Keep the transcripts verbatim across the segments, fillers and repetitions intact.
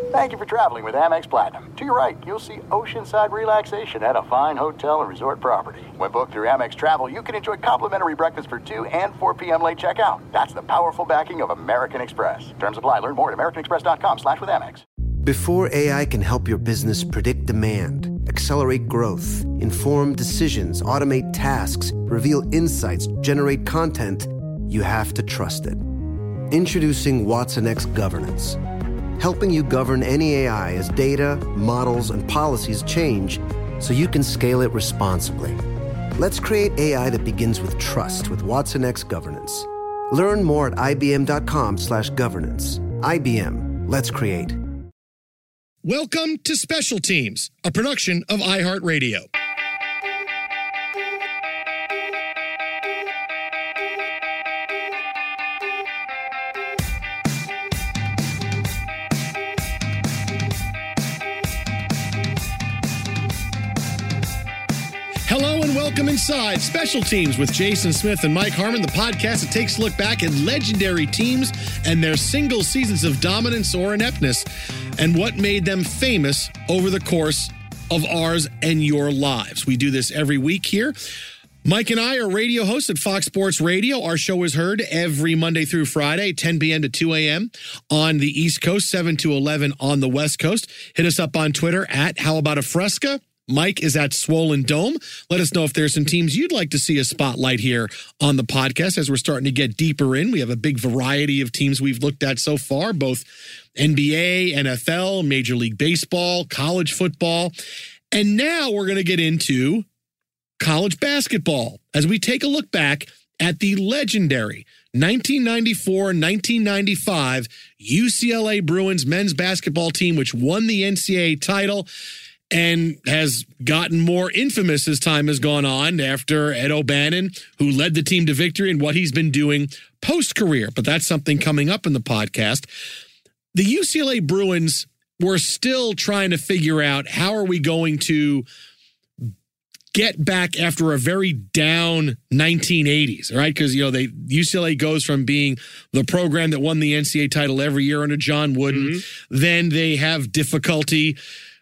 Thank you for traveling with Amex Platinum. To your right, you'll see oceanside relaxation at a fine hotel and resort property. When booked through Amex Travel, you can enjoy complimentary breakfast for two and four p.m. late checkout. That's the powerful backing of American Express. Terms apply. Learn more at americanexpress.com slash with Amex. Before A I can help your business predict demand, accelerate growth, inform decisions, automate tasks, reveal insights, generate content, you have to trust it. Introducing Watson X Governance, helping you govern any A I as data, models, and policies change so you can scale it responsibly. Let's create A I that begins with trust with Watson X Governance. Learn more at ibm.com slash governance. I B M. Let's create. Welcome to Special Teams, a production of iHeartRadio. Hello and welcome inside Special Teams with Jason Smith and Mike Harmon, the podcast that takes a look back at legendary teams and their single seasons of dominance or ineptness and what made them famous over the course of ours and your lives. We do this every week here. Mike and I are radio hosts at Fox Sports Radio. Our show is heard every Monday through Friday, ten p.m. to two a.m. on the East Coast, seven to eleven on the West Coast. Hit us up on Twitter at How About a Fresca. Mike is at Swollen Dome. Let us know if there's some teams you'd like to see a spotlight here on the podcast as we're starting to get deeper in. We have a big variety of teams we've looked at so far, both N B A, N F L, Major League Baseball, college football. And now we're going to get into college basketball as we take a look back at the legendary nineteen ninety-four nineteen ninety-five U C L A Bruins men's basketball team, which won the N C double A title and has gotten more infamous as time has gone on after Ed O'Bannon, who led the team to victory, and what he's been doing post-career. But that's something coming up in the podcast. The U C L A Bruins were still trying to figure out how are we going to get back after a very down nineteen eighties, right? Because, you know, they U C L A goes from being the program that won the N C double A title every year under John Wooden. Mm-hmm. Then they have difficulty.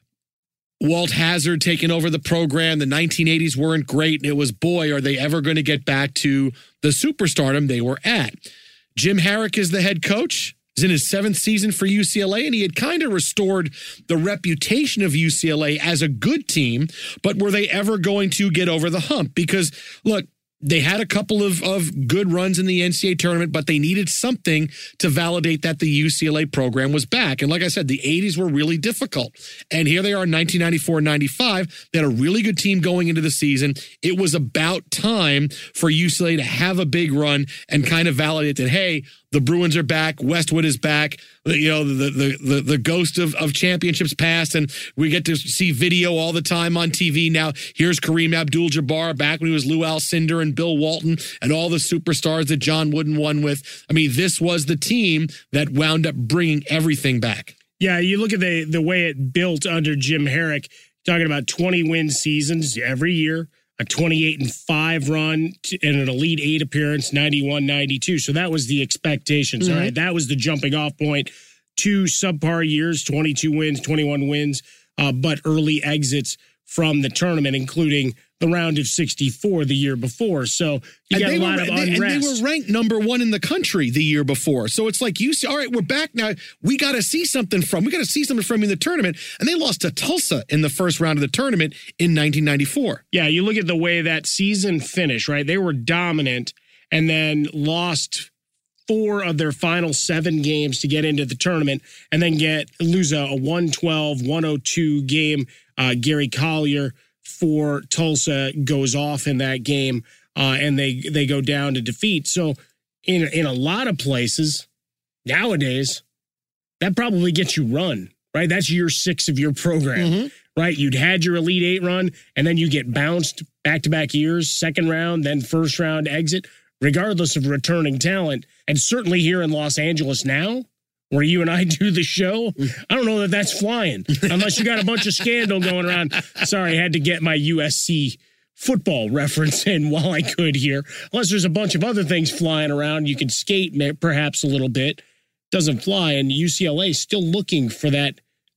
Walt Hazzard taking over the program. The nineteen eighties weren't great. And it was, boy, are they ever going to get back to the superstardom they were at. Jim Harrick is the head coach. He's in his seventh season for U C L A, and he had kind of restored the reputation of U C L A as a good team, but were they ever going to get over the hump? Because, look, they had a couple of, of good runs in the N C double A tournament, but they needed something to validate that the U C L A program was back. And like I said, the eighties were really difficult. And here they are in nineteen ninety-four ninety-five. They had a really good team going into the season. It was about time for U C L A to have a big run and kind of validate that, hey, the Bruins are back. Westwood is back. You know, the the the, the ghost of, of championships past, and we get to see video all the time on T V now. Here's Kareem Abdul-Jabbar back when he was Lou Alcindor and Bill Walton and all the superstars that John Wooden won with. I mean, this was the team that wound up bringing everything back. Yeah, you look at the the way it built under Jim Harrick, talking about twenty-win seasons every year. A twenty-eight and five run and an Elite Eight appearance, ninety-one ninety-two. So that was the expectations. Mm-hmm. All right. That was the jumping off point. Two subpar years, twenty-two wins, twenty-one wins, uh, but early exits from the tournament, including the round of sixty-four the year before. So you got a lot were, of they, unrest. And they were ranked number one in the country the year before. So it's like, you see, all right, we're back now. We got to see something from, we got to see something from in the tournament. And they lost to Tulsa in the first round of the tournament in nineteen ninety-four. Yeah, you look at the way that season finished, right? They were dominant and then lost four of their final seven games to get into the tournament and then get lose a, a one twelve one oh two game. Uh, Gary Collier for Tulsa goes off in that game, uh, and they they go down to defeat. So in in a lot of places nowadays, that probably gets you run, right? That's year six of your program, mm-hmm. right? You'd had your Elite Eight run, and then you get bounced back-to-back years, second round, then first round exit, regardless of returning talent. And certainly here in Los Angeles now, where you and I do the show, I don't know that that's flying unless you got a bunch of scandal going around. Sorry, I had to get my U S C football reference in while I could here. Unless there's a bunch of other things flying around. You can skate perhaps a little bit. Doesn't fly. And U C L A still looking for that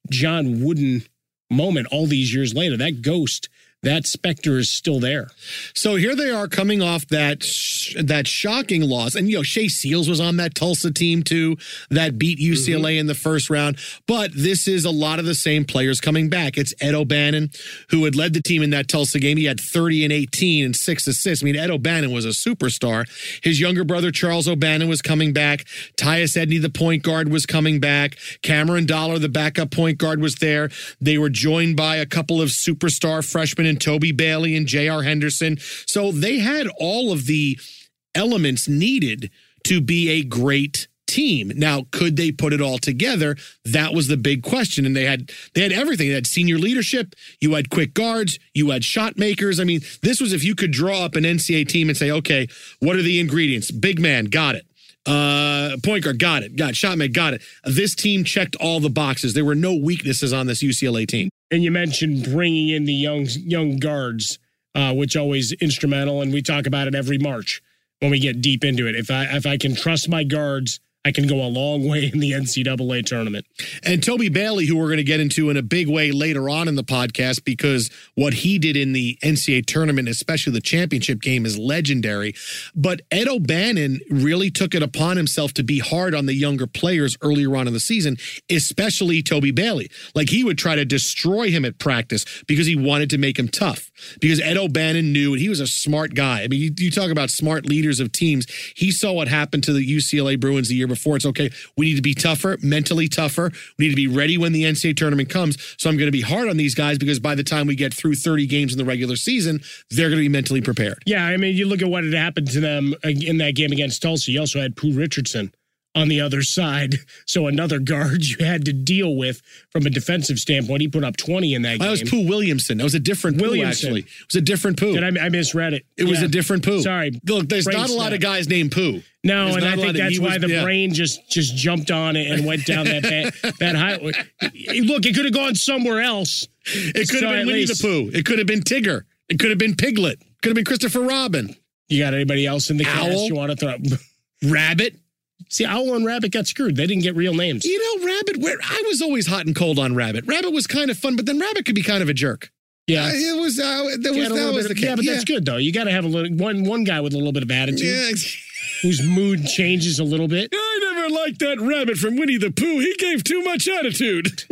John Wooden moment all these years later. That ghost, that specter is still there. So here they are coming off that sh- that shocking loss. And, you know, Shea Seals was on that Tulsa team, too, that beat U C L A mm-hmm. in the first round. But this is a lot of the same players coming back. It's Ed O'Bannon, who had led the team in that Tulsa game. He had thirty and eighteen and six assists. I mean, Ed O'Bannon was a superstar. His younger brother, Charles O'Bannon, was coming back. Tyus Edney, the point guard, was coming back. Cameron Dollar, the backup point guard, was there. They were joined by a couple of superstar freshmen and Toby Bailey and J R Henderson. So they had all of the elements needed to be a great team. Now, could they put it all together? That was the big question. And they had they had everything. They had senior leadership. You had quick guards. You had shot makers. I mean, this was if you could draw up an N C double A team and say, okay, what are the ingredients? Big man, got it. Uh, point guard, got it. Got it. Shot maker, got it. This team checked all the boxes. There were no weaknesses on this U C L A team. And you mentioned bringing in the young young guards, uh, which always instrumental, and we talk about it every March when we get deep into it. If I if I can trust my guards, I can go a long way in the N C double A tournament. And Toby Bailey, who we're going to get into in a big way later on in the podcast, because what he did in the N C double A tournament, especially the championship game, is legendary. But Ed O'Bannon really took it upon himself to be hard on the younger players earlier on in the season, especially Toby Bailey. Like, he would try to destroy him at practice because he wanted to make him tough. Because Ed O'Bannon knew, and he was a smart guy. I mean, you, you talk about smart leaders of teams. He saw what happened to the U C L A Bruins the year before. It's okay, we need to be tougher, mentally tougher. We need to be ready when the N C double A tournament comes. So I'm going to be hard on these guys because by the time we get through thirty games in the regular season, they're going to be mentally prepared. Yeah, I mean, you look at what had happened to them in that game against Tulsa. You also had Pooh Richardson on the other side. So another guard you had to deal with from a defensive standpoint. He put up twenty in that game. That was Pooh Williamson. That was a different Williamson. Pooh, actually. It was a different Pooh. Did I, I misread it. It yeah. was a different Pooh. Sorry. Look, there's Brain not a lot snap. of guys named Pooh. No, there's and I think that's why was, the yeah. brain just just jumped on it and went down that bad, that highway. Look, it could have gone somewhere else. It could so have been Winnie least. the Pooh. It could have been Tigger. It could have been Piglet. It could have been Christopher Robin. You got anybody else in the Owl? cast you want to throw? Rabbit. See, Owl and Rabbit got screwed. They didn't get real names. You know, Rabbit, where I was always hot and cold on Rabbit. Rabbit was kind of fun, but then Rabbit could be kind of a jerk. Yeah, uh, it was. Uh, that was, that was of, the case. Yeah, but yeah. that's good though. You got to have a little one one guy with a little bit of attitude, yeah. whose mood changes a little bit. I never liked that Rabbit from Winnie the Pooh. He gave too much attitude.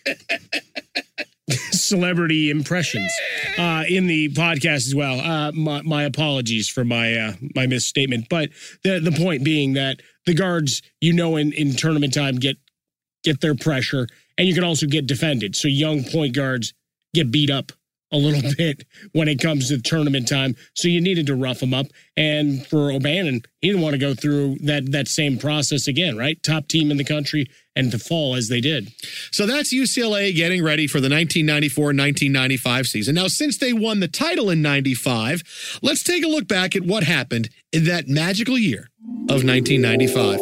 Celebrity impressions uh, in the podcast as well. Uh, my, my apologies for my uh, my misstatement, but the the point being that the guards, you know, in, in tournament time get get their pressure, and you can also get defended. So young point guards get beat up a little bit when it comes to tournament time. So you needed to rough them up. And for O'Bannon, he didn't want to go through that that same process again, right? Top team in the country and to fall as they did. So that's U C L A getting ready for the nineteen ninety-four nineteen ninety-five season. Now, since they won the title in ninety-five, let's take a look back at what happened in that magical year of nineteen ninety-five.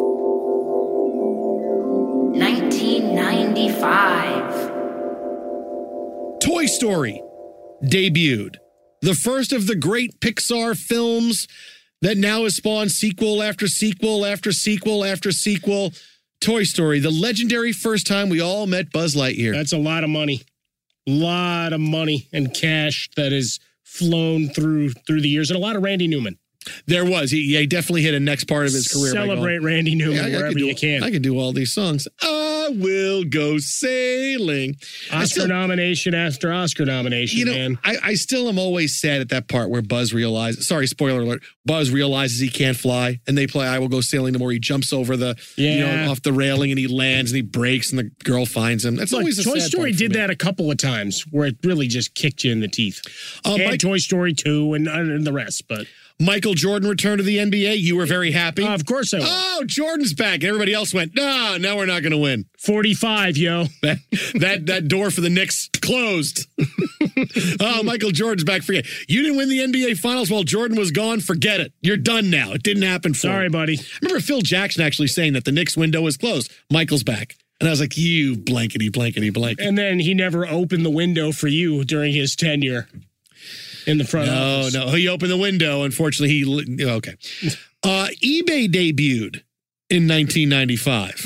nineteen ninety-five. Toy Story debuted. The first of the great Pixar films that now has spawned sequel after sequel after sequel after sequel. Toy Story, the legendary first time we all met Buzz Lightyear. That's a lot of money. A lot of money and cash that has flown through through the years. And a lot of Randy Newman. There was. He, he definitely hit a next part of his career. Celebrate Randy Newman yeah, I, wherever I can do, you can. I can do all these songs. I will go sailing. Oscar still, nomination after Oscar nomination, you know, man. I, I still am always sad at that part where Buzz realizes, sorry, spoiler alert, Buzz realizes he can't fly, and they play I Will Go Sailing the more he jumps over the, yeah. you know, off the railing, and he lands, and he breaks, and the girl finds him. That's Look, always a Toy sad Story part for did me. that a couple of times where it really just kicked you in the teeth. Uh, and Mike, Toy Story two and, and the rest, but... Michael Jordan returned to the N B A. You were very happy. Uh, of course I was. Oh, Jordan's back. And everybody else went, no, now we're not going to win. forty-five, yo. That that that door for the Knicks closed. Oh, Michael Jordan's back. Forget. You didn't win the N B A Finals while Jordan was gone. Forget it. You're done now. It didn't happen for Sorry, you. buddy. I remember Phil Jackson actually saying that the Knicks window is closed. Michael's back. And I was like, you blankety, blankety, blank. And then he never opened the window for you during his tenure in the front no, office. No, no. He opened the window. Unfortunately, he... Okay. Uh, eBay debuted in nineteen ninety-five.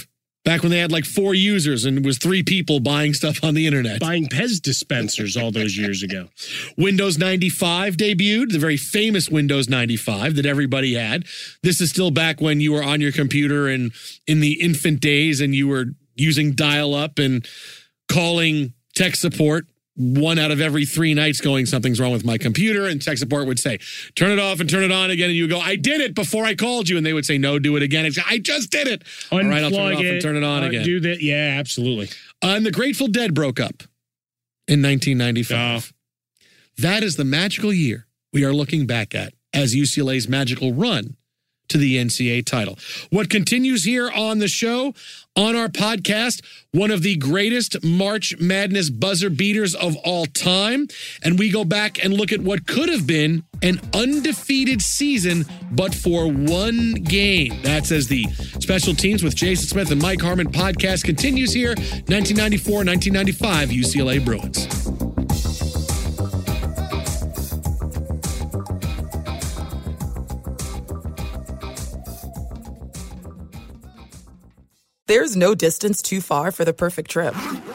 Back when they had like four users and it was three people buying stuff on the internet. Buying Pez dispensers all those years ago. Windows ninety-five debuted, the very famous Windows ninety-five that everybody had. This is still back when you were on your computer and in the infant days and you were using dial-up and calling tech support one out of every three nights going, something's wrong with my computer. And tech support would say, turn it off and turn it on again. And you would go, I did it before I called you. And they would say, no, do it again. And say, I just did it. Unplug All right, I'll turn it off it, and turn it on uh, again. Do that. Yeah, absolutely. Uh, and the Grateful Dead broke up in nineteen ninety-five. Oh. That is the magical year we are looking back at as U C L A's magical run to the N C A A title. What continues here on the show, on our podcast, one of the greatest March Madness buzzer beaters of all time. And we go back and look at what could have been an undefeated season, but for one game. That's as the Special Teams with Jason Smith and Mike Harmon podcast continues here, nineteen ninety-four nineteen ninety-five U C L A Bruins. There's no distance too far for the perfect trip.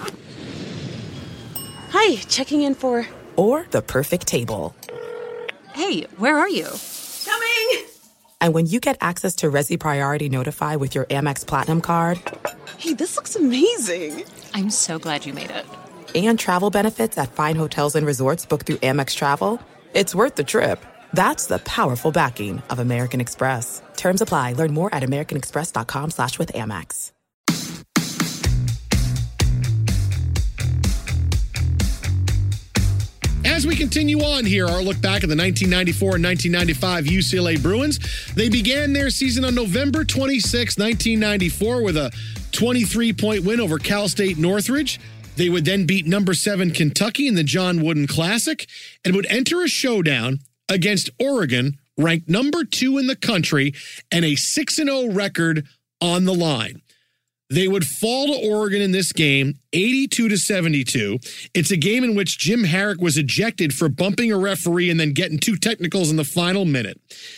Hi, checking in for... Or the perfect table. Hey, where are you? Coming! And when you get access to Resi Priority Notify with your Amex Platinum card... Hey, this looks amazing. I'm so glad you made it. And travel benefits at fine hotels and resorts booked through Amex Travel, it's worth the trip. That's the powerful backing of American Express. Terms apply. Learn more at americanexpress.com slash with Amex. As we continue on here, our look back at the nineteen ninety-four and nineteen ninety-five U C L A Bruins. They began their season on November twenty-sixth, nineteen ninety-four with a twenty-three point win over Cal State Northridge. They would then beat number seven Kentucky in the John Wooden Classic and would enter a showdown against Oregon, ranked number two in the country, and a six and oh record on the line. They would fall to Oregon in this game, eighty-two to seventy-two. It's a game in which Jim Harrick was ejected for bumping a referee and then getting two technicals in the final minute.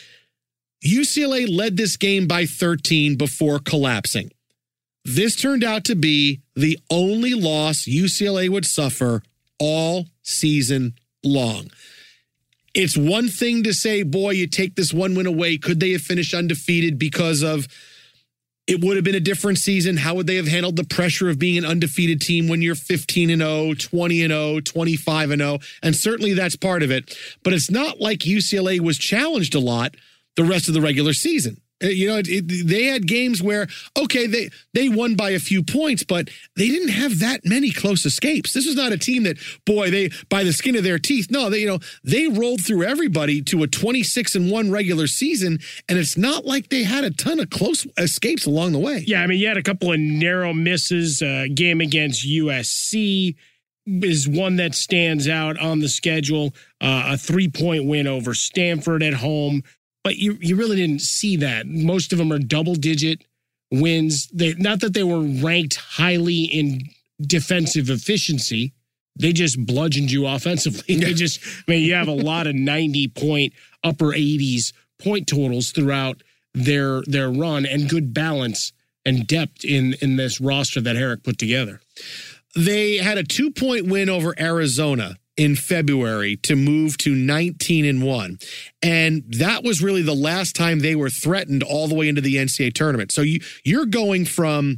U C L A led this game by thirteen before collapsing. This turned out to be the only loss U C L A would suffer all season long. It's one thing to say, boy, you take this one win away. Could they have finished undefeated because of it would have been a different season? How would they have handled the pressure of being an undefeated team when you're fifteen and oh, twenty and oh, twenty-five and oh? And certainly that's part of it. But it's not like U C L A was challenged a lot the rest of the regular season. You know, it, it, they had games where, okay, they, they won by a few points, but they didn't have that many close escapes. This was not a team that, boy, they by the skin of their teeth. No, they, you know, they rolled through everybody to a twenty-six and one regular season, and it's not like they had a ton of close escapes along the way. Yeah, I mean, you had a couple of narrow misses. Uh, game against U S C is one that stands out on the schedule. Uh, a three-point win over Stanford at home. But you you really didn't see that. Most of them are double-digit wins. They, not that they were ranked highly in defensive efficiency. They just bludgeoned you offensively. They just, I mean, you have a lot of ninety-point, upper eighties point totals throughout their their run and good balance and depth in, in this roster that Herrick put together. They had a two-point win over Arizona in February to move to nineteen and one. And that was really the last time they were threatened all the way into the N C A A tournament. So you, you're going from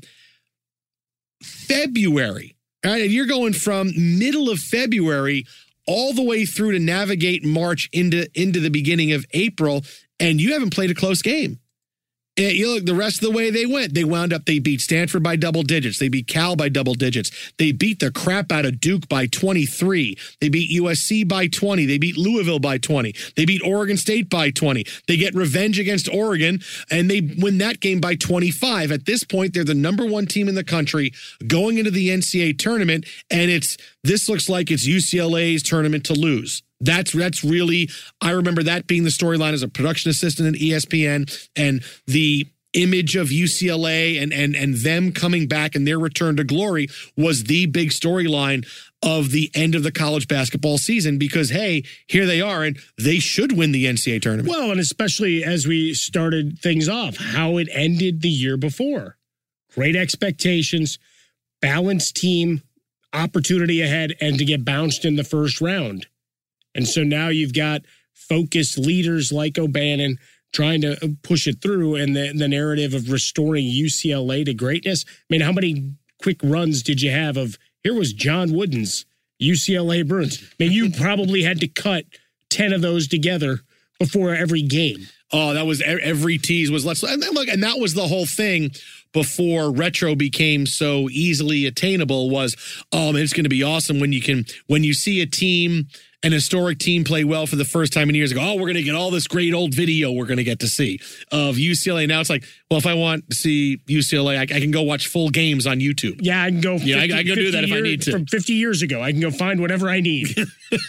February, right? And you're going from middle of February all the way through to navigate March into, into the beginning of April, and you haven't played a close game. And you look, the rest of the way they went, they wound up, they beat Stanford by double digits. They beat Cal by double digits. They beat the crap out of Duke by twenty-three. They beat U S C by twenty. They beat Louisville by twenty. They beat Oregon State by twenty. They get revenge against Oregon, and they win that game by twenty-five. At this point, they're the number one team in the country going into the N C A A tournament, and it's this looks like it's U C L A's tournament to lose. That's that's really, I remember that being the storyline as a production assistant at E S P N, and the image of U C L A and and and them coming back and their return to glory was the big storyline of the end of the college basketball season, because, hey, here they are, and they should win the N C A A tournament. Well, and especially as we started things off, how it ended the year before. great expectations, balanced team, opportunity ahead, and to get bounced in the first round. And so now you've got focused leaders like O'Bannon trying to push it through, and the, the narrative of restoring U C L A to greatness. I mean, how many quick runs did you have of, here was John Wooden's U C L A Bruins? I mean, you probably had to cut ten of those together before every game. Oh, that was every tease was let's and look, and that was the whole thing before retro became so easily attainable was, oh, man, it's going to be awesome when you can when you see a team, an historic team play well for the first time in years ago. Oh, we're going to get all this great old video we're going to get to see of U C L A. Now it's like, well, if I want to see U C L A, I, I can go watch full games on YouTube. Yeah, I can go. fifty, yeah, I, I can go do that if years, I need to. From fifty years ago, I can go find whatever I need.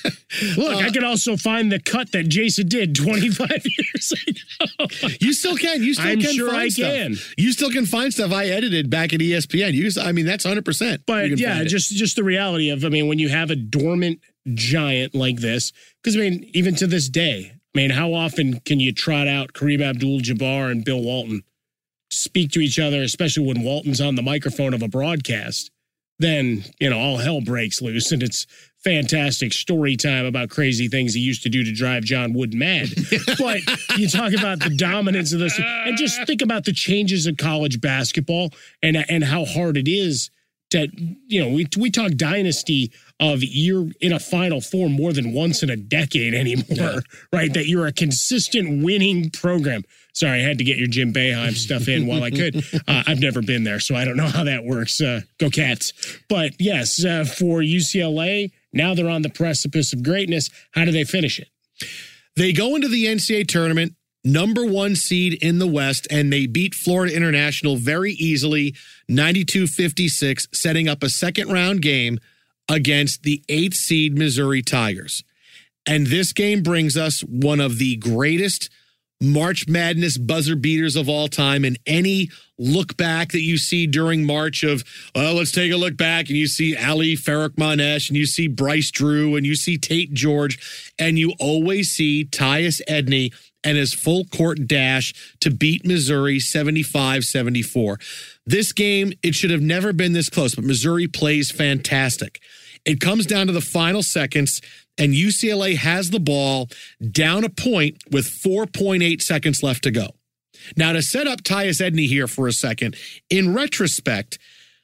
Look, uh, I can also find the cut that Jason did twenty-five years ago. You still can. You still I'm can sure find I stuff. can. You still can find stuff I edited back at E S P N. You, I mean, that's one hundred percent. But yeah, just just the reality of, I mean, when you have a dormant giant like this, because I mean, even to this day, I mean, how often can you trot out Kareem Abdul-Jabbar and Bill Walton speak to each other, especially when Walton's on the microphone of a broadcast? Then, you know, all hell breaks loose, and it's fantastic story time about crazy things he used to do to drive John Wood mad. But you talk about the dominance of this, and just think about the changes in college basketball and and how hard it is to, you know, we we talk dynasty of you're in a Final Four more than once in a decade anymore, yeah. Right? That you're a consistent winning program. Sorry, I had to get your Jim Boeheim stuff in while I could. Uh, I've never been there, so I don't know how that works. Uh, go Cats. But yes, uh, for U C L A, now they're on the precipice of greatness. How do they finish it? They go into the N C double A tournament, number one seed in the West, and they beat Florida International very easily, ninety-two fifty-six, setting up a second-round game against the eighth seed Missouri Tigers. And this game brings us one of the greatest March Madness buzzer beaters of all time, and any look back that you see during March of, well, let's take a look back, and you see Ali Farrakmanesh, and you see Bryce Drew, and you see Tate George, and you always see Tyus Edney and his full court dash to beat Missouri seventy-five seventy-four. This game, it should have never been this close, but Missouri plays fantastic. It comes down to the final seconds, and U C L A has the ball down a point with four point eight seconds left to go. Now, to set up Tyus Edney here for a second, in retrospect,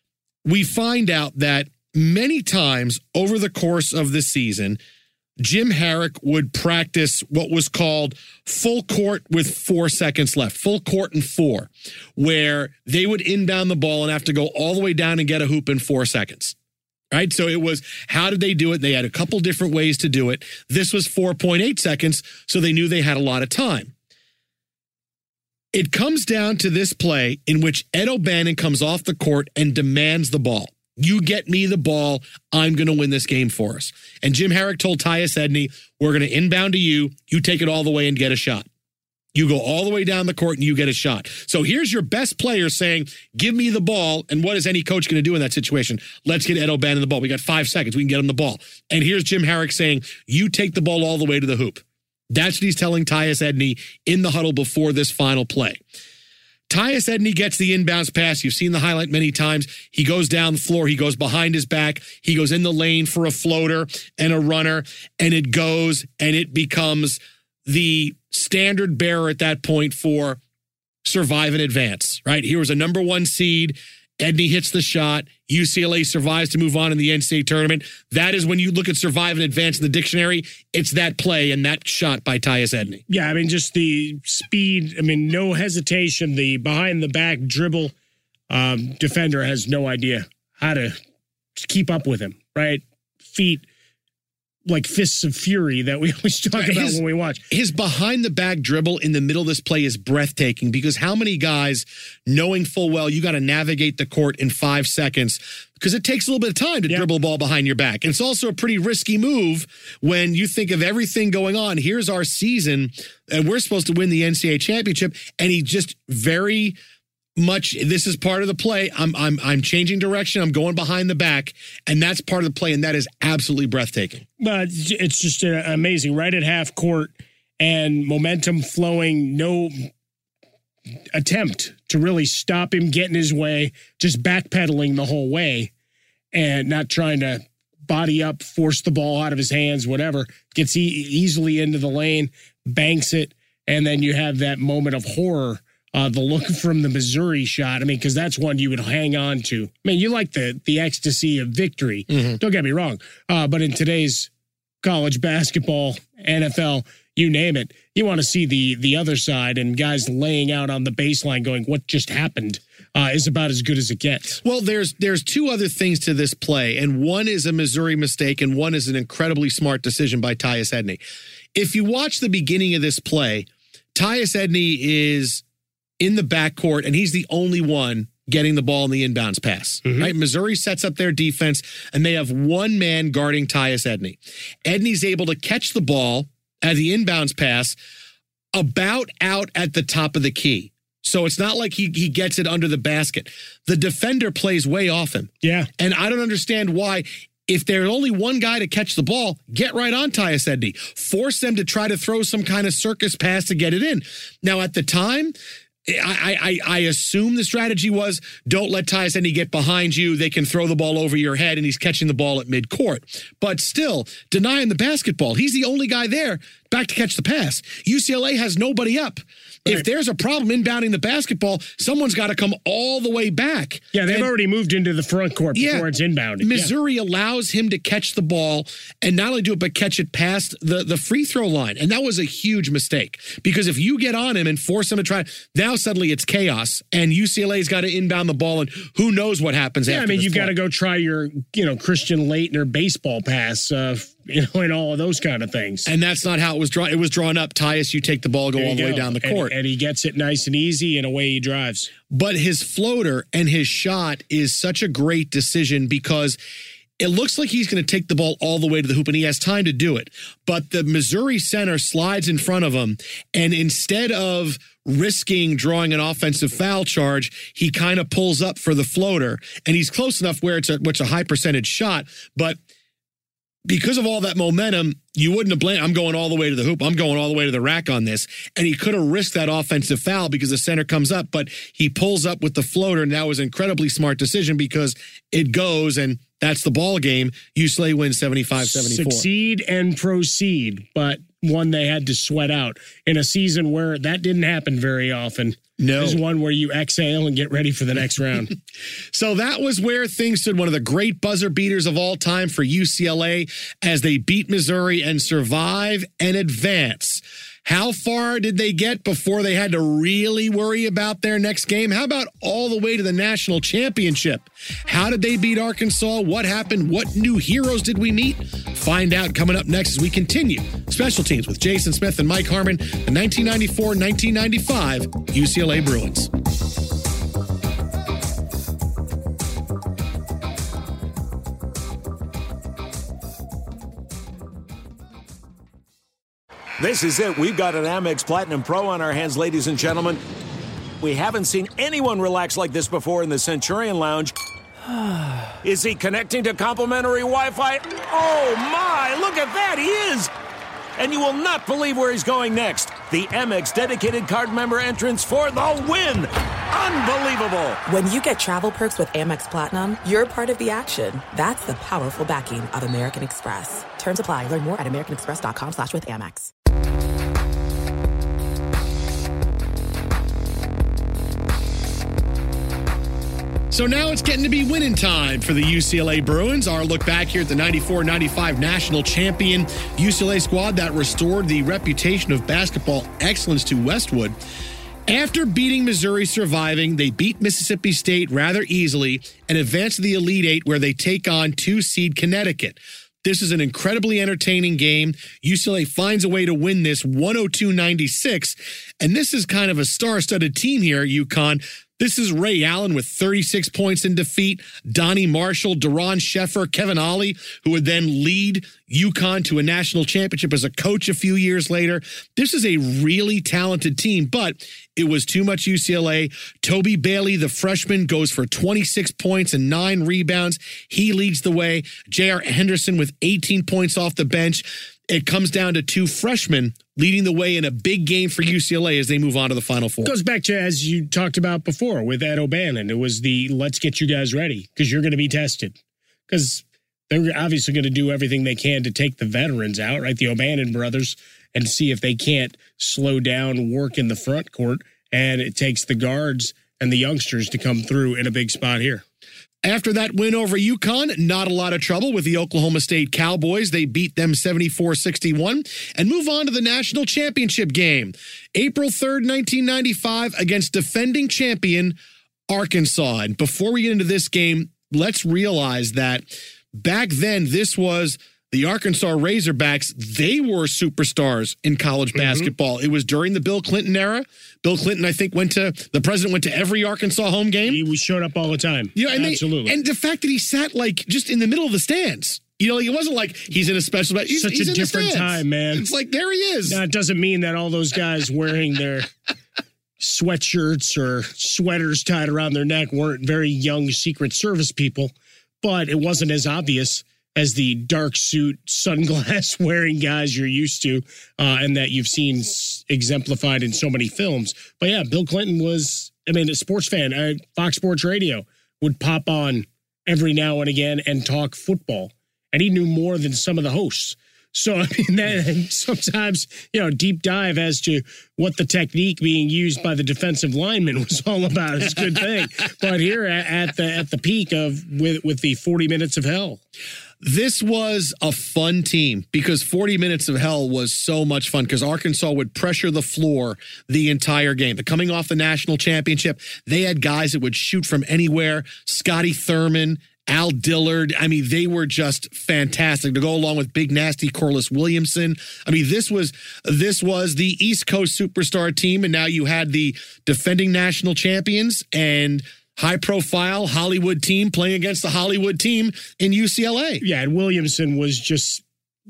we find out that many times over the course of the season, Jim Harrick would practice what was called full court with four seconds left, full court and four, where they would inbound the ball and have to go all the way down and get a hoop in four seconds. Right? So it was, how did they do it? They had a couple different ways to do it. This was four point eight seconds, so they knew they had a lot of time. It comes down to this play in which Ed O'Bannon comes off the court and demands the ball. You get me the ball, I'm going to win this game for us. And Jim Harrick told Tyus Edney, we're going to inbound to you, you take it all the way and get a shot. You go all the way down the court and you get a shot. So here's your best player saying, give me the ball. And what is any coach going to do in that situation? Let's get Ed O'Bannon the ball. We got five seconds. We can get him the ball. And here's Jim Harrick saying, you take the ball all the way to the hoop. That's what he's telling Tyus Edney in the huddle before this final play. Tyus Edney gets the inbounds pass. You've seen the highlight many times. He goes down the floor. He goes behind his back. He goes in the lane for a floater and a runner. And it goes and it becomes the standard bearer at that point for survive and advance, right? Here was a number one seed. Edney hits the shot. U C L A survives to move on in the N C double A tournament. That is when you look at survive and advance in the dictionary, it's that play and that shot by Tyus Edney. Yeah, I mean, just the speed. I mean, no hesitation. The behind-the-back dribble um, defender has no idea how to keep up with him, right? Feet like fists of fury that we always talk about his, when we watch. His behind-the-back dribble in the middle of this play is breathtaking because how many guys, knowing full well you got to navigate the court in five seconds, because it takes a little bit of time to yep. dribble a ball behind your back. And it's also a pretty risky move when you think of everything going on. Here's our season, and we're supposed to win the N C double A championship, and he just very much, this is part of the play. I'm I'm I'm changing direction. I'm going behind the back, and that's part of the play, and that is absolutely breathtaking. But it's just uh, amazing, right at half court, and momentum flowing, no attempt to really stop him getting his way, just backpedaling the whole way and not trying to body up, force the ball out of his hands, whatever. Gets e- easily into the lane, banks it, and then you have that moment of horror. Uh, the look from the Missouri shot, I mean, because that's one you would hang on to. I mean, you like the the ecstasy of victory. Mm-hmm. Don't get me wrong. Uh, but in today's college basketball, N F L, you name it, you want to see the the other side and guys laying out on the baseline going, what just happened, uh, is about as good as it gets. Well, there's there's two other things to this play, and one is a Missouri mistake, and one is an incredibly smart decision by Tyus Edney. If you watch the beginning of this play, Tyus Edney is in the backcourt, and he's the only one getting the ball in the inbounds pass, mm-hmm. right? Missouri sets up their defense, and they have one man guarding Tyus Edney. Edney's able to catch the ball at the inbounds pass about out at the top of the key. So it's not like he he gets it under the basket. The defender plays way off him. Yeah. And I don't understand why. If there's only one guy to catch the ball, get right on Tyus Edney. Force them to try to throw some kind of circus pass to get it in. Now, at the time, I, I I assume the strategy was don't let Tyus Edney get behind you. They can throw the ball over your head, and he's catching the ball at midcourt. But still, denying the basketball. He's the only guy there back to catch the pass. U C L A has nobody up. Right. If there's a problem inbounding the basketball, someone's got to come all the way back. Yeah, they've and, already moved into the front court before yeah, it's inbounded. Missouri yeah. allows him to catch the ball and not only do it, but catch it past the, the free throw line. And that was a huge mistake because if you get on him and force him to try, now suddenly it's chaos and U C L A's got to inbound the ball and who knows what happens yeah, after I mean, you've got to go try your, you know, Christian Laettner baseball pass, uh, you know, and all of those kind of things. And that's not how it was drawn. It was drawn up. Tyus, you take the ball, go all the go. way down the court. And, and he gets it nice and easy, and away he drives. But his floater and his shot is such a great decision because it looks like he's going to take the ball all the way to the hoop, and he has time to do it. But the Missouri center slides in front of him, and instead of risking drawing an offensive foul charge, he kind of pulls up for the floater, and he's close enough where it's a, which a high percentage shot, but because of all that momentum, you wouldn't have blamed, I'm going all the way to the hoop. I'm going all the way to the rack on this. And he could have risked that offensive foul because the center comes up, but he pulls up with the floater. And that was an incredibly smart decision because it goes and that's the ball game. U C L A wins seventy-five seventy-four. Succeed and proceed, but one they had to sweat out in a season where that didn't happen very often. No. This is one where you exhale and get ready for the next round. So that was where things stood. One of the great buzzer beaters of all time for U C L A as they beat Missouri and survive and advance. How far did they get before they had to really worry about their next game? How about all the way to the national championship? How did they beat Arkansas? What happened? What new heroes did we meet? Find out coming up next as we continue Special Teams with Jason Smith and Mike Harmon, the nineteen ninety-four nineteen ninety-five U C L A Bruins. This is it. We've got an Amex Platinum Pro on our hands, ladies and gentlemen. We haven't seen anyone relax like this before in the Centurion Lounge. Is he connecting to complimentary Wi-Fi? Oh, my. Look at that. He is. And you will not believe where he's going next. The Amex dedicated card member entrance for the win. Unbelievable. When you get travel perks with Amex Platinum, you're part of the action. That's the powerful backing of American Express. Terms apply. Learn more at americanexpress.com slash with Amex. So now it's getting to be winning time for the U C L A Bruins. Our look back here at the ninety-four ninety-five national champion U C L A squad that restored the reputation of basketball excellence to Westwood. After beating Missouri surviving, they beat Mississippi State rather easily and advance to the Elite Eight where they take on two-seed Connecticut. This is an incredibly entertaining game. U C L A finds a way to win this one oh two ninety-six, and this is kind of a star-studded team here at UConn. This is Ray Allen with thirty-six points in defeat, Donnie Marshall, Deron Sheffer, Kevin Ollie, who would then lead UConn to a national championship as a coach a few years later. This is a really talented team, but it was too much U C L A. Toby Bailey, the freshman, goes for twenty-six points and nine rebounds. He leads the way. J R Henderson with eighteen points off the bench. it comes down to two freshmen leading the way in a big game for U C L A as they move on to the Final Four. It goes back to, as you talked about before with Ed O'Bannon, it was the let's get you guys ready because you're going to be tested. Because they're obviously going to do everything they can to take the veterans out, right? The O'Bannon brothers, and see if they can't slow down work in the front court. And it takes the guards and the youngsters to come through in a big spot here. After that win over UConn, not a lot of trouble with the Oklahoma State Cowboys. They beat them seventy-four sixty-one and move on to the national championship game. April third, nineteen ninety-five against defending champion Arkansas. And before we get into this game, let's realize that back then this was the Arkansas Razorbacks. They were superstars in college mm-hmm. basketball. It was during the Bill Clinton era. Bill Clinton, I think, went to the president went to every Arkansas home game. He showed up all the time. Yeah, and absolutely. They, and the fact that he sat like just in the middle of the stands. You know, it wasn't like he's in a special. He's, Such he's a in different the time, man. It's like there he is. Now, it doesn't mean that all those guys wearing their sweatshirts or sweaters tied around their neck weren't very young Secret Service people, but it wasn't as obvious as the dark suit, sunglass wearing guys you're used to uh, and that you've seen s- exemplified in so many films. But yeah, Bill Clinton was, I mean, a sports fan. Uh, Fox Sports Radio would pop on every now and again and talk football. And he knew more than some of the hosts. So, I mean, that, sometimes, you know, deep dive as to what the technique being used by the defensive lineman was all about is a good thing. But here at, at the at the peak of with with the forty minutes of hell. This was a fun team because forty minutes of hell was so much fun because Arkansas would pressure the floor the entire game. But coming off the national championship, they had guys that would shoot from anywhere. Scotty Thurman, Al Dillard. I mean, they were just fantastic to go along with big nasty Corliss Williamson. I mean, this was this was the East Coast superstar team, and now you had the defending national champions and high-profile Hollywood team playing against the Hollywood team in U C L A. Yeah, and Williamson was just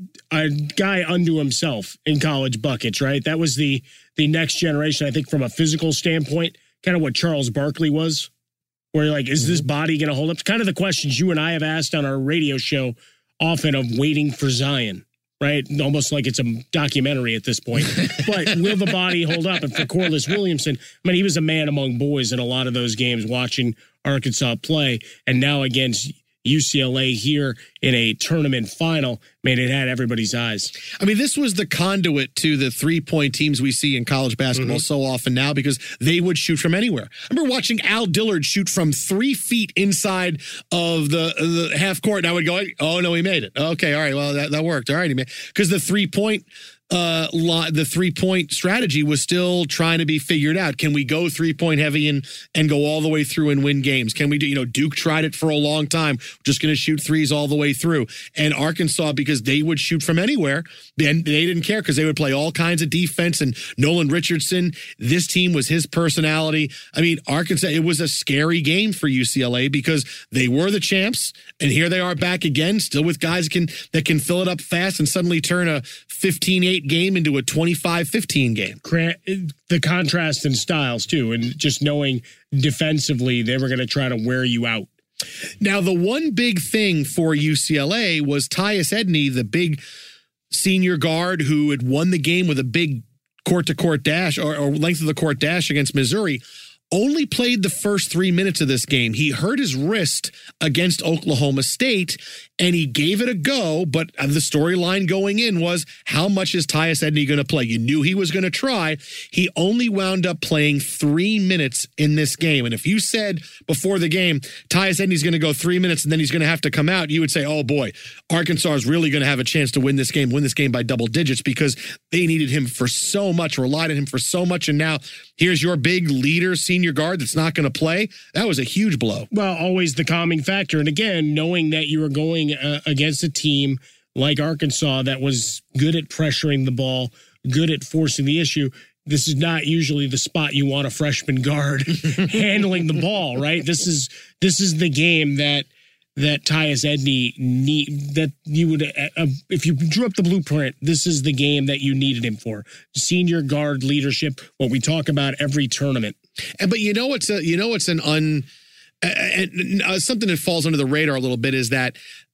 a guy unto himself in college buckets, right? That was the the next generation, I think, from a physical standpoint, kind of what Charles Barkley was, where you're like, is this body going to hold up? It's kind of the questions you and I have asked on our radio show often of waiting for Zion, right? Almost like it's a documentary at this point. But will the body hold up? And for Corliss Williamson, I mean, he was a man among boys in a lot of those games watching Arkansas play. And now against U C L A here in a tournament final, man, it had everybody's eyes. I mean, this was the conduit to the three-point teams we see in college basketball mm-hmm. so often now because they would shoot from anywhere. I remember watching Al Dillard shoot from three feet inside of the, the half court, and I would go, oh, no, he made it. Okay, all right, well, that, that worked. All right, he made it. Because the three-point Uh, the three-point strategy was still trying to be figured out. Can we go three-point heavy and and go all the way through and win games? Can we do, you know, Duke tried it for a long time, just going to shoot threes all the way through. And Arkansas, because they would shoot from anywhere, and they didn't care because they would play all kinds of defense. And Nolan Richardson, this team was his personality. I mean, Arkansas, it was a scary game for U C L A because they were the champs, and here they are back again, still with guys that can, that can fill it up fast and suddenly turn a fifteen eight game into a twenty-five fifteen game. The contrast in styles, too, and just knowing defensively they were going to try to wear you out. Now, the one big thing for U C L A was Tyus Edney, the big senior guard who had won the game with a big court-to-court dash or, or length of the court dash against Missouri, only played the first three minutes of this game. He hurt his wrist against Oklahoma State, and he gave it a go, but the storyline going in was, how much is Tyus Edney going to play? You knew he was going to try. He only wound up playing three minutes in this game. And if you said before the game, Tyus Edney's going to go three minutes and then he's going to have to come out, you would say, oh boy, Arkansas is really going to have a chance to win this game, win this game by double digits because they needed him for so much, relied on him for so much, and now here's your big leader, senior guard that's not going to play. That was a huge blow. Well, always the calming factor. And again, knowing that you were going uh, against a team like Arkansas that was good at pressuring the ball, good at forcing the issue, this is not usually the spot you want a freshman guard handling the ball, right? This is this is the game that that Tyus Edney need, that you would, uh, if you drew up the blueprint, this is the game that you needed him for. Senior guard leadership, what we talk about every tournament. And but you know what's a, you know what's an un uh, uh, something that falls under the radar a little bit is that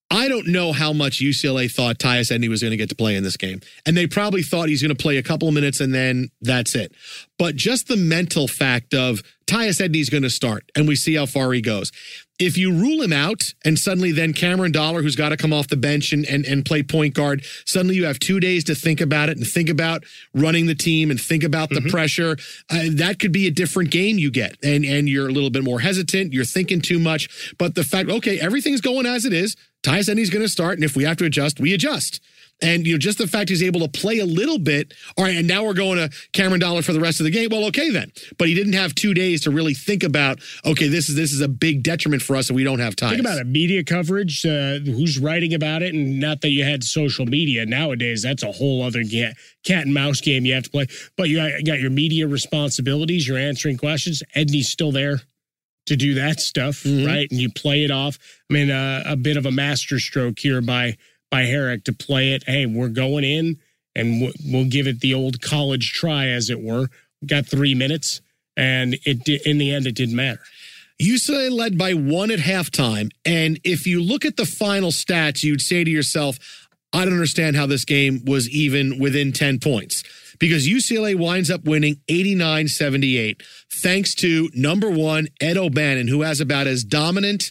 I don't know how much U C L A thought Tyus Edney was going to get to play in this game. And they probably thought he's going to play a couple of minutes and then that's it. But just the mental fact of Tyus Edney's going to start and we see how far he goes. If you rule him out and suddenly then Cameron Dollar, who's got to come off the bench and, and, and play point guard, suddenly you have two days to think about it and think about running the team and think about the mm-hmm. pressure. Uh, that could be a different game you get. And, and you're a little bit more hesitant. You're thinking too much. But the fact, okay, everything's going as it is. Tyus Edney's going to start. And if we have to adjust, we adjust. And, you know, just the fact he's able to play a little bit. All right, and now we're going to Cameron Dollar for the rest of the game. Well, okay then. But he didn't have two days to really think about, okay, this is this is a big detriment for us and we don't have time. Think about it. Media coverage, uh, who's writing about it, and not that you had social media. Nowadays, that's a whole other cat, cat and mouse game you have to play. But you got, you got your media responsibilities. You're answering questions. Edney's still there to do that stuff, mm-hmm. right? And you play it off. I mean, uh, a bit of a masterstroke here by by Herrick to play it. Hey, we're going in and we'll give it the old college try, as it were. Got three minutes, and it did, in the end, it didn't matter. U C L A led by one at halftime, and if you look at the final stats, you'd say to yourself, I don't understand how this game was even within ten points. Because U C L A winds up winning eighty-nine seventy-eight, thanks to, number one, Ed O'Bannon, who has about as dominant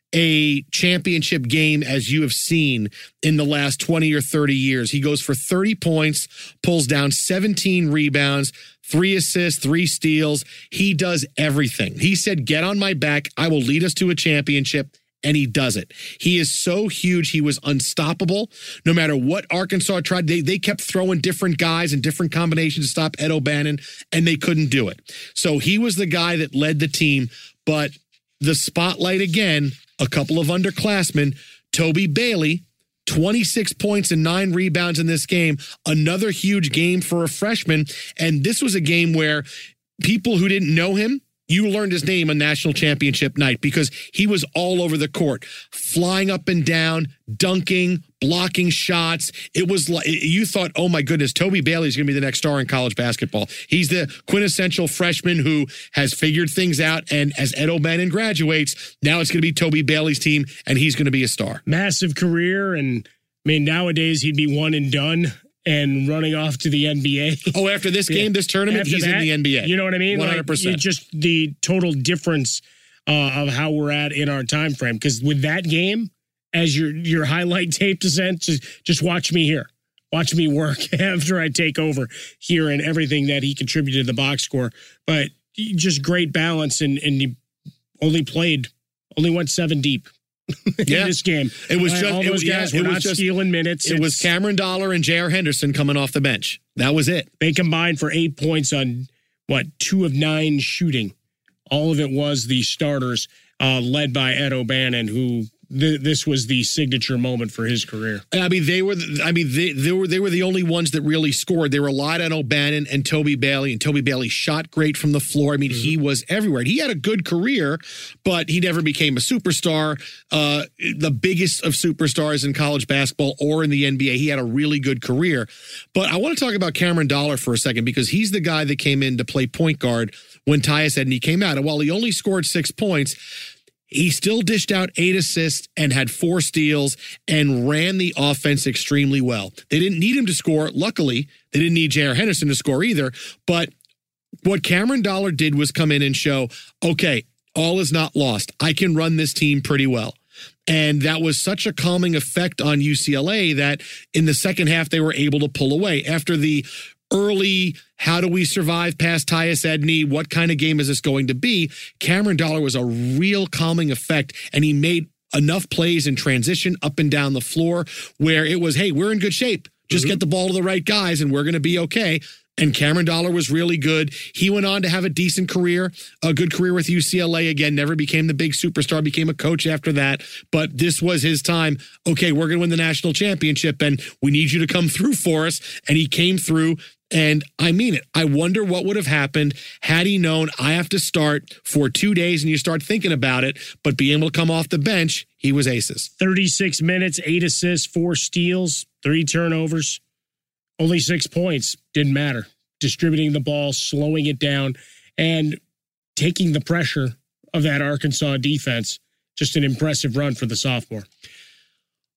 a championship game as you have seen in the last twenty or thirty years. He goes for thirty points, pulls down seventeen rebounds, three assists, three steals. He does everything. He said, get on my back. I will lead us to a championship. And he does it. He is so huge. He was unstoppable. No matter what Arkansas tried, they, they kept throwing different guys and different combinations to stop Ed O'Bannon, and they couldn't do it. So he was the guy that led the team. But the spotlight again, a couple of underclassmen, Toby Bailey, twenty-six points and nine rebounds in this game. Another huge game for a freshman. And this was a game where people who didn't know him, you learned his name on national championship night because he was all over the court, flying up and down, dunking, blocking shots. It was like, you thought, oh my goodness, Toby Bailey is going to be the next star in college basketball. He's the quintessential freshman who has figured things out. And as Ed O'Bannon graduates, now it's going to be Toby Bailey's team and he's going to be a star. Massive career. And I mean, nowadays he'd be one and done and running off to the N B A. Oh, after this game, this tournament, after he's that, in the N B A. You know what I mean? one hundred percent. Like, just the total difference uh, of how we're at in our time frame. Because with that game, as your your highlight tape descent, just, just watch me here. Watch me work after I take over here and everything that he contributed to the box score. But just great balance, and, and he only played, only went seven deep. in yeah. this game. It was right, just all those it, guys yeah, were it not was just, stealing minutes. It it's, was Cameron Dollar and J R Henderson coming off the bench. That was it. They combined for eight points on, what, two of nine shooting. All of it was the starters, uh, led by Ed O'Bannon, who th- this was the signature moment for his career. I mean, they were. The, I mean, they, they were. They were the only ones that really scored. They relied on O'Bannon and Toby Bailey, and Toby Bailey shot great from the floor. I mean, mm-hmm. he was everywhere. He had a good career, but he never became a superstar, uh, the biggest of superstars in college basketball or in the N B A. He had a really good career. But I want to talk about Cameron Dollar for a second because he's the guy that came in to play point guard when Tyus Edney came out. And while he only scored six points, he still dished out eight assists and had four steals and ran the offense extremely well. They didn't need him to score. Luckily, they didn't need J R Henderson to score either. But what Cameron Dollar did was come in and show, okay, all is not lost. I can run this team pretty well. And that was such a calming effect on U C L A that in the second half, they were able to pull away. After the early, how do we survive past Tyus Edney? What kind of game is this going to be? Cameron Dollar was a real calming effect, and he made enough plays in transition up and down the floor where it was, hey, we're in good shape. Just mm-hmm. get the ball to the right guys, and we're going to be okay. And Cameron Dollar was really good. He went on to have a decent career, a good career with U C L A again, never became the big superstar, became a coach after that. But this was his time. Okay, we're going to win the national championship, and we need you to come through for us. And he came through, and I mean it. I wonder what would have happened had he known I have to start for two days, and you start thinking about it, but being able to come off the bench, he was aces. thirty-six minutes, eight assists, four steals, three turnovers. Only six points, didn't matter. Distributing the ball, slowing it down, and taking the pressure of that Arkansas defense. Just an impressive run for the sophomore.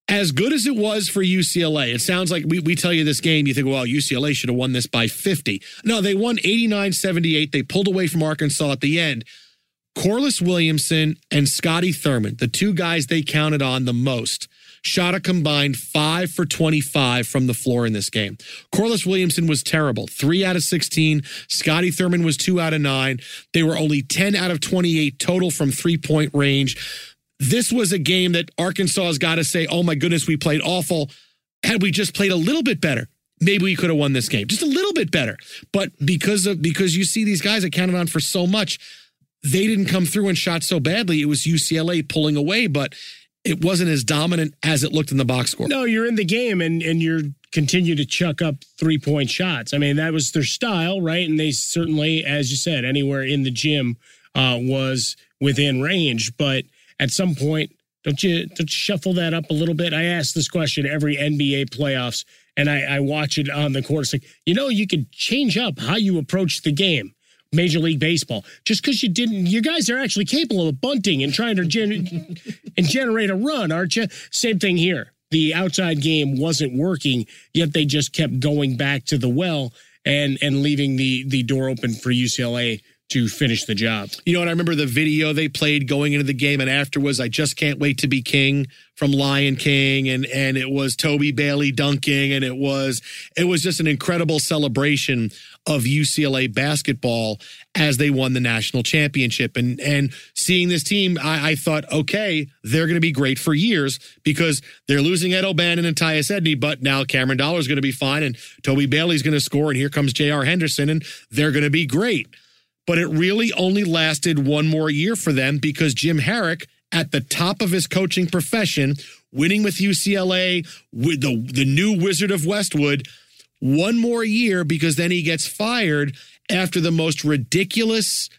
as good as it was for U C L A, it sounds like we, we tell you this game, you think, well, U C L A should have won this by fifty. No, they won eighty-nine seventy-eight. They pulled away from Arkansas at the end. Corliss Williamson and Scotty Thurman, the two guys they counted on the most, shot a combined five for twenty-five from the floor in this game. Corliss Williamson was terrible. three out of sixteen. Scotty Thurman was two out of nine. They were only ten out of twenty-eight total from three-point range. This was a game that Arkansas has got to say, oh my goodness, we played awful. Had we just played a little bit better, maybe we could have won this game. Just a little bit better. But because of because you see these guys that counted on for so much, they didn't come through and shot so badly. It was U C L A pulling away, but it wasn't as dominant as it looked in the box score. No, you're in the game and, and you're continue to chuck up three-point shots. I mean, that was their style, right? And they certainly, as you said, anywhere in the gym uh, was within range. But at some point, don't you, don't you shuffle that up a little bit? I ask this question every N B A playoffs, and I, I watch it on the court. It's like, you know, you could change up how you approach the game. Major League Baseball. Just because you didn't, you guys are actually capable of bunting and trying to gen- and generate a run, aren't you? Same thing here. The outside game wasn't working, yet they just kept going back to the well and and leaving the the door open for U C L A to finish the job. You know what? I remember the video they played going into the game and afterwards, I Just Can't Wait to Be King from Lion King. And, and it was Toby Bailey dunking. And it was, it was just an incredible celebration of U C L A basketball as they won the national championship. And, and seeing this team, I, I thought, okay, they're going to be great for years because they're losing Ed O'Bannon and Tyus Edney, but now Cameron Dollar is going to be fine and Toby Bailey's going to score. And here comes J R Henderson and they're going to be great. But it really only lasted one more year for them because Jim Harrick, at the top of his coaching profession, winning with U C L A, with the, the new Wizard of Westwood, one more year because then he gets fired after the most ridiculous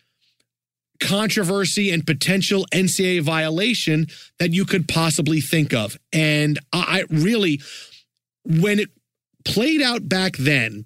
controversy and potential N C double A violation that you could possibly think of. And I really, when it played out back then,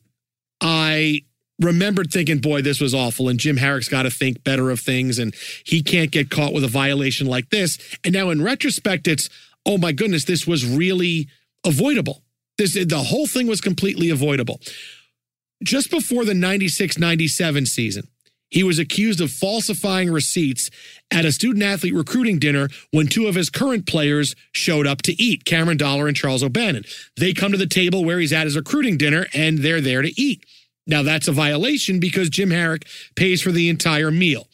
I remembered thinking, boy, this was awful. And Jim Harrick's got to think better of things. And he can't get caught with a violation like this. And now in retrospect, it's, oh my goodness, this was really avoidable. This, the whole thing was completely avoidable. Just before the ninety-six ninety-seven season, he was accused of falsifying receipts at a student-athlete recruiting dinner when two of his current players showed up to eat, Cameron Dollar and Charles O'Bannon. They come to the table where he's at his recruiting dinner, and they're there to eat. Now, that's a violation because Jim Harrick pays for the entire meal.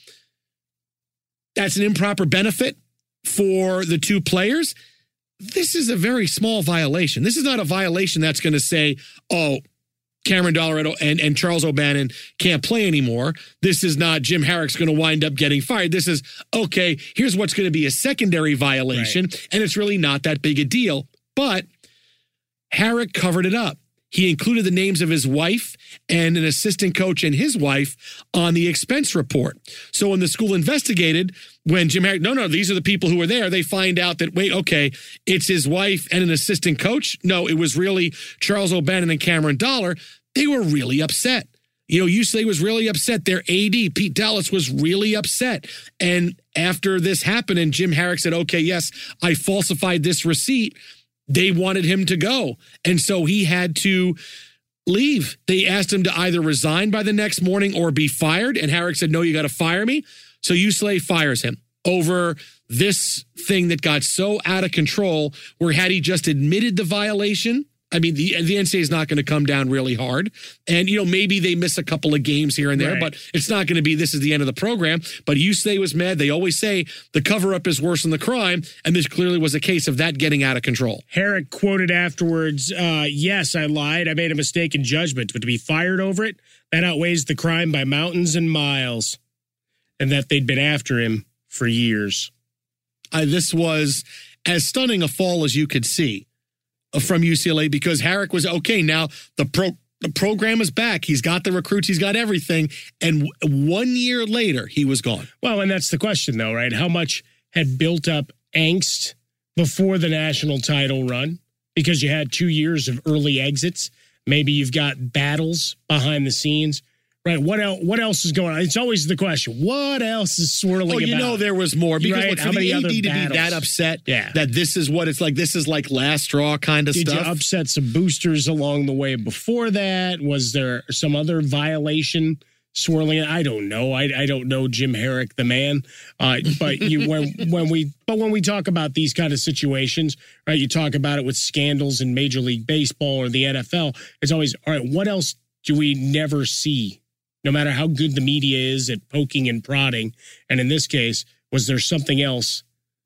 That's an improper benefit for the two players. This is a very small violation. This is not a violation that's going to say, oh, Cameron Dollar and, and Charles O'Bannon can't play anymore. This is not Jim Harrick's going to wind up getting fired. This is, okay, here's what's going to be a secondary violation, right. And it's really not that big a deal. But Harrick covered it up. He included the names of his wife and an assistant coach and his wife on the expense report. So when the school investigated, when Jim Harrick, no, no, these are the people who were there, they find out that, wait, okay, it's his wife and an assistant coach. No, it was really Charles O'Bannon and Cameron Dollar. They were really upset. You know, U C L A was really upset. Their A D, Pete Dallas, was really upset. And after this happened and Jim Harrick said, okay, yes, I falsified this receipt, they wanted him to go. And so he had to leave. They asked him to either resign by the next morning or be fired. And Harrick said, no, you got to fire me. So U C L A fires him over this thing that got so out of control where had he just admitted the violation, I mean, the, the N C double A is not going to come down really hard. And, you know, maybe they miss a couple of games here and there, right. But it's not going to be this is the end of the program. But U C L A was mad. They always say the cover-up is worse than the crime. And this clearly was a case of that getting out of control. Harrick quoted afterwards, uh, yes, I lied. I made a mistake in judgment. But to be fired over it, that outweighs the crime by mountains and miles. And that they'd been after him for years. Uh, this was as stunning a fall as you could see from U C L A because Harrick was, okay, now the pro the program is back. He's got the recruits. He's got everything. And w- one year later, he was gone. Well, and that's the question, though, right? How much had built up angst before the national title run because you had two years of early exits. Maybe you've got battles behind the scenes. Right. What else? What else is going on? It's always the question. What else is swirling? Oh, you about? know there was more because Right? look, for How the many A D other to be battles? that upset Yeah. that this is what it's like. This is like last straw kind of Did stuff. you upset some boosters along the way before that? Was there some other violation swirling? I don't know. I, I don't know Jim Herrick, the man. Uh, but you when when we but when we talk about these kind of situations, right? You talk about it with scandals in Major League Baseball or the N F L. It's always all right. What else do we never see? No matter how good the media is at poking and prodding, and in this case, was there something else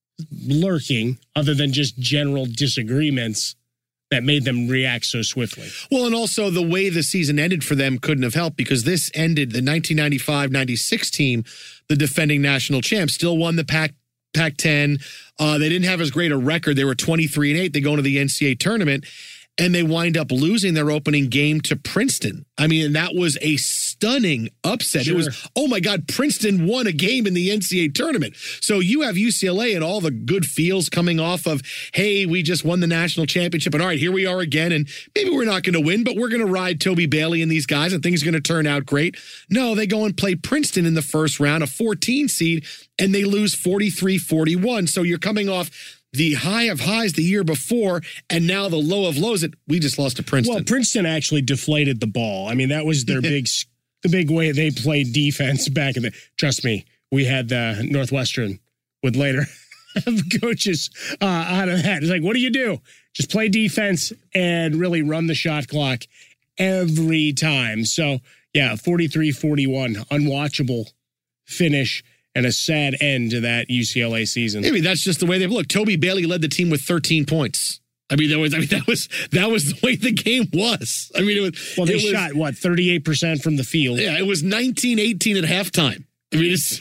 lurking other than just general disagreements that made them react so swiftly? Well, and also the way the season ended for them couldn't have helped because this ended the nineteen ninety-five ninety-six team, the defending national champs, still won the Pac Pac ten. Uh, they didn't have as great a record. They were twenty-three and eight. They go into the N C double A tournament. And they wind up losing their opening game to Princeton. I mean, and that was a stunning upset. Sure. It was, oh my God, Princeton won a game in the N C double A tournament. So you have U C L A and all the good feels coming off of, hey, we just won the national championship. And all right, here we are again. And maybe we're not going to win, but we're going to ride Toby Bailey and these guys and things are going to turn out great. No, they go and play Princeton in the first round, a fourteen seed, and they lose forty-three forty-one. So you're coming off the high of highs the year before, and now the low of lows that we just lost to Princeton. Well, Princeton actually deflated the ball. I mean, that was their big, the big way they played defense back in the. Trust me, we had the Northwestern would later have coaches uh, out of that. It's like, what do you do? Just play defense and really run the shot clock every time. So yeah, forty-three forty-one, unwatchable finish. And a sad end to that U C L A season. I mean, that's just the way they've looked. Toby Bailey led the team with thirteen points. I mean, that was I mean that was that was the way the game was. I mean, it was well, they it was, shot what thirty-eight percent from the field. Yeah, it was nineteen eighteen at halftime. I mean, it's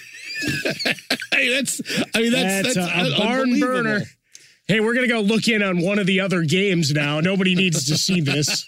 I mean, that's I mean that's that's, that's a, a barn burner. Hey, we're gonna go look in on one of the other games now. Nobody needs to see this.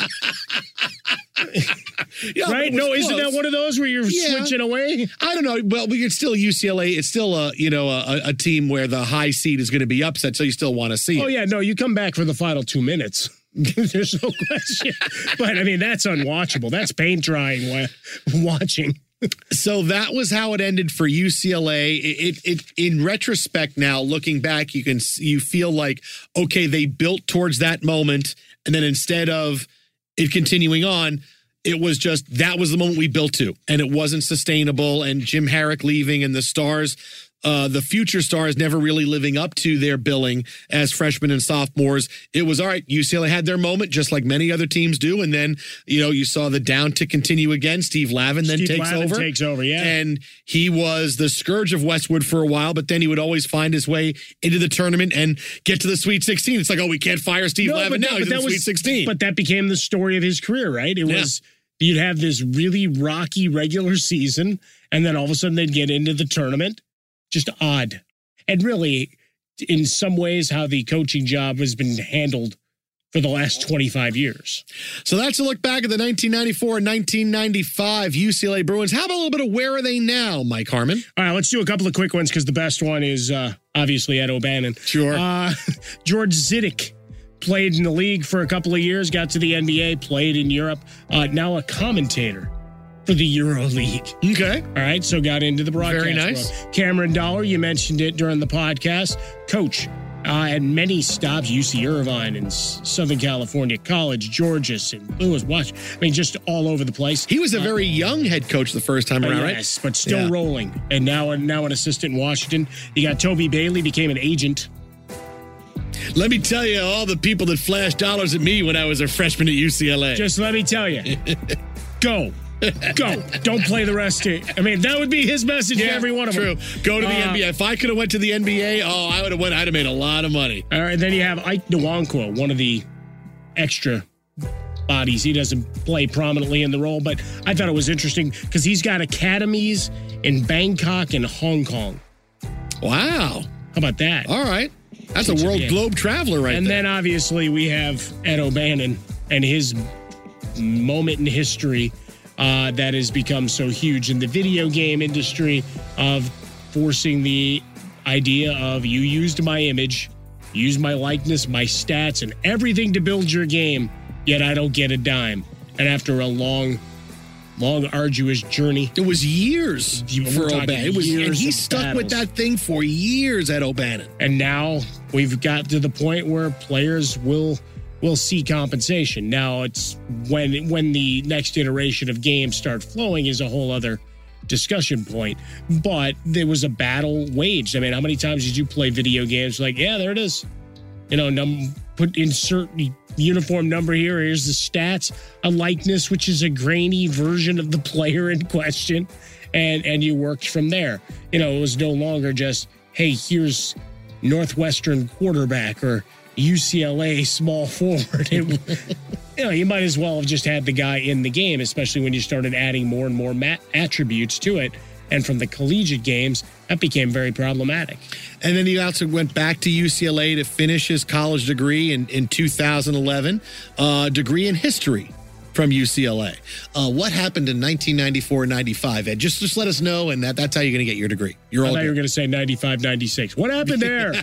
Yeah, right? No, close. Isn't that one of those where you're yeah. switching away? I don't know. Well, it's still U C L A. It's still a you know a, a team where the high seed is going to be upset, so you still want to see oh, it. Oh yeah, no, you come back for the final two minutes. There's no question. But I mean, that's unwatchable. That's paint drying watching. So that was how it ended for U C L A. It, it, it, in retrospect, now looking back, you can you feel like okay, they built towards that moment, and then instead of it continuing on, it was just that was the moment we built to, and it wasn't sustainable. And Jim Herrick leaving, and the stars, uh, the future stars, never really living up to their billing as freshmen and sophomores. It was all right. U C L A had their moment, just like many other teams do, and then you know you saw the downtick continue again. Steve Lavin then Steve takes Lavin over. Takes over, yeah. And he was the scourge of Westwood for a while, but then he would always find his way into the tournament and get to the Sweet sixteen. It's like, oh, we can't fire Steve no, Lavin that, now. He's in the was, Sweet sixteen. But that became the story of his career, right? It yeah. was. You'd have this really rocky regular season, and then all of a sudden they'd get into the tournament. Just odd. And really, in some ways, how the coaching job has been handled for the last twenty-five years. So that's a look back at the nineteen ninety-four and nineteen ninety-five U C L A Bruins. How about a little bit of where are they now, Mike Harmon? All right, let's do a couple of quick ones because the best one is uh, obviously Ed O'Bannon. Sure. Uh, George Zidek. Played in the league for a couple of years, got to the N B A, played in Europe, uh, now a commentator for the Euro League. Okay. All right, so got into the broadcast. Very nice. world. Cameron Dollar, you mentioned it during the podcast. Coach uh, at many stops, U C Irvine in S- Southern California, College, Georgia, Saint Louis, Watch. I mean, just all over the place. He was a uh, very young head coach the first time around, uh, right? Yes, but still yeah. rolling. And now, now an assistant in Washington. You got Toby Bailey, became an agent. Let me tell you, all the people that flashed dollars at me when I was a freshman at U C L A. Just let me tell you, go. Go. Don't play the rest of it. I mean, that would be his message yeah, to every one of true. them. Go to the uh, N B A. If I could have went to the N B A, oh, I would have went. I'd have made a lot of money. All right, then you have Ike Nwankwo, one of the extra bodies. He doesn't play prominently in the role, but I thought it was interesting because he's got academies in Bangkok and Hong Kong. Wow. How about that? All right. That's a world globe traveler right and there. And then obviously we have Ed O'Bannon and his moment in history uh, that has become so huge in the video game industry of forcing the idea of you used my image, used my likeness, my stats, and everything to build your game, yet I don't get a dime. And after a long long, arduous journey. It was years We're for talking O'Bannon. It was, years and he of stuck with battles. that thing for years at O'Bannon. And now we've got to the point where players will will see compensation. Now it's when when the next iteration of games start flowing is a whole other discussion point. But there was a battle waged. I mean, how many times did you play video games like, yeah, there it is. You know, num- put insert uniform number here. Here's the stats, a likeness, which is a grainy version of the player in question. And, and you worked from there. You know, it was no longer just, hey, here's Northwestern quarterback or U C L A small forward. It, you know, you might as well have just had the guy in the game, especially when you started adding more and more mat- attributes to it. And from the collegiate games, that became very problematic. And then he also went back to U C L A to finish his college degree in, in two thousand eleven, uh, degree in history from U C L A. Uh, what happened in nineteen ninety-four ninety-five, Ed? Just, just let us know, and that, that's how you're going to get your degree. You're I all thought good. you were going to say ninety-five ninety-six. What happened there?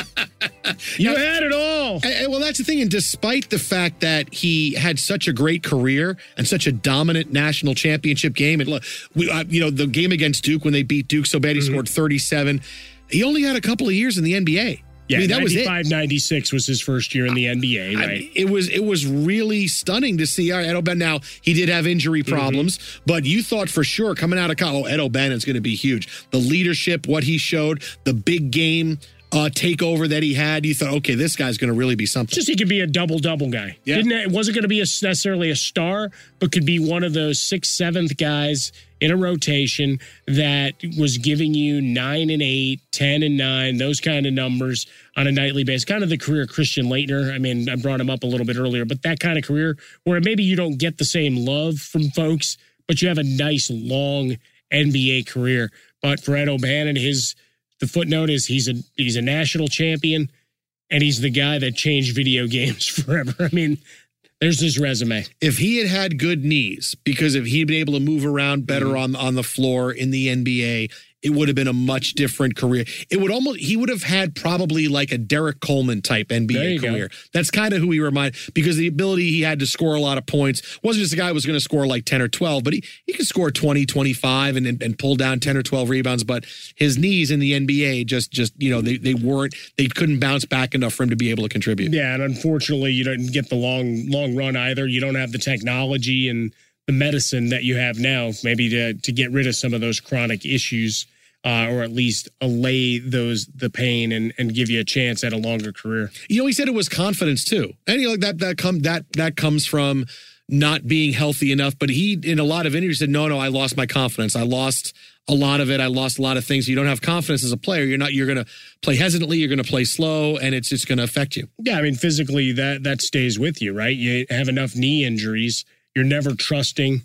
You Now, had it all. And- and, well, that's the thing. And despite the fact that he had such a great career and such a dominant national championship game, and look, we, uh, you know, the game against Duke when they beat Duke so bad he Mm-hmm. scored thirty-seven. He only had a couple of years in the N B A. Yeah, I mean, that was it. ninety-five ninety-six was his first year in the N B A, right? I mean, it was it was really stunning to see Ed O'Bannon. Now, he did have injury problems, mm-hmm. but you thought for sure coming out of college, oh, Ed O'Bannon's going to be huge. The leadership, what he showed, the big game uh, takeover that he had, you thought, okay, this guy's going to really be something. Just he could be a double-double guy. Yeah. Didn't it wasn't going to be a, necessarily a star, but could be one of those sixth, seventh guys in a rotation that was giving you nine and eight, ten and nine, those kind of numbers on a nightly basis. Kind of the career Christian Laettner. I mean, I brought him up a little bit earlier, but that kind of career where maybe you don't get the same love from folks, but you have a nice, long N B A career. But for Ed O'Bannon, his the footnote is he's a he's a national champion, and he's the guy that changed video games forever. I mean, there's his resume. If he had had good knees, because if he'd been able to move around better mm-hmm. on on the floor in the N B A, it would have been a much different career. It would almost he would have had probably like a Derek Coleman type N B A career. Go. That's kind of who he reminded, because the ability he had to score a lot of points wasn't just a guy who was going to score like ten or twelve, but he, he could score twenty, twenty-five and, and and pull down ten or twelve rebounds. But his knees in the N B A just just you know they they weren't they couldn't bounce back enough for him to be able to contribute. Yeah, and unfortunately, you don't get the long long run either. You don't have the technology and the medicine that you have now, maybe to to get rid of some of those chronic issues. Uh, or at least allay those the pain and, and give you a chance at a longer career. You know, he said it was confidence too, and you know that that come that that comes from not being healthy enough. But he, in a lot of interviews, said, "No, no, I lost my confidence. I lost a lot of it. I lost a lot of things. You don't have confidence as a player. You're not. You're going to play hesitantly. You're going to play slow, and it's just going to affect you." Yeah, I mean, physically, that that stays with you, right? You have enough knee injuries. You're never trusting.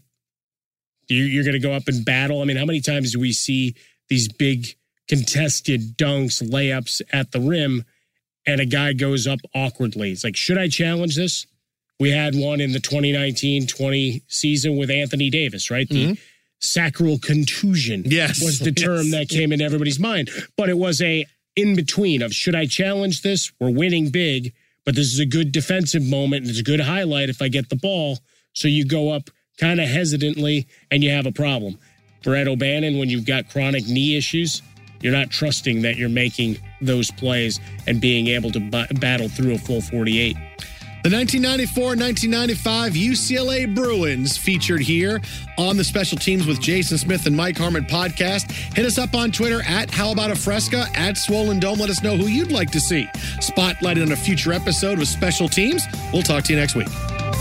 You, you're going to go up and battle. I mean, how many times do we see these big contested dunks, layups at the rim, and a guy goes up awkwardly? It's like, should I challenge this? We had one in the twenty nineteen twenty season with Anthony Davis, right? The mm-hmm. sacral contusion yes. was the term yes. that came in everybody's mind. But it was a in-between of, should I challenge this? We're winning big, but this is a good defensive moment, and it's a good highlight if I get the ball. So you go up kind of hesitantly, and you have a problem. For Ed O'Bannon, when you've got chronic knee issues, you're not trusting that you're making those plays and being able to b- battle through a full forty-eight. The nineteen ninety-four nineteen ninety-five U C L A Bruins featured here on the Special Teams with Jason Smith and Mike Harmon podcast. Hit us up on Twitter at How About a Fresca, at Swollen Dome. Let us know who you'd like to see spotlighted on a future episode of Special Teams. We'll talk to you next week.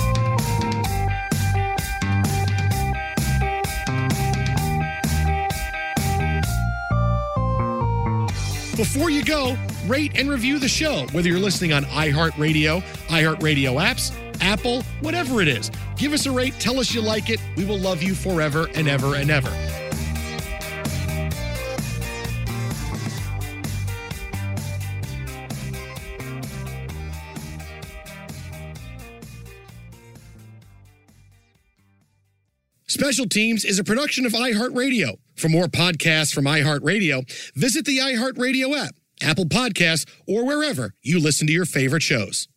Before you go, rate and review the show, whether you're listening on iHeartRadio, iHeartRadio apps, Apple, whatever it is. Give us a rate. Tell us you like it. We will love you forever and ever and ever. Special Teams is a production of iHeartRadio. For more podcasts from iHeartRadio, visit the iHeartRadio app, Apple Podcasts, or wherever you listen to your favorite shows.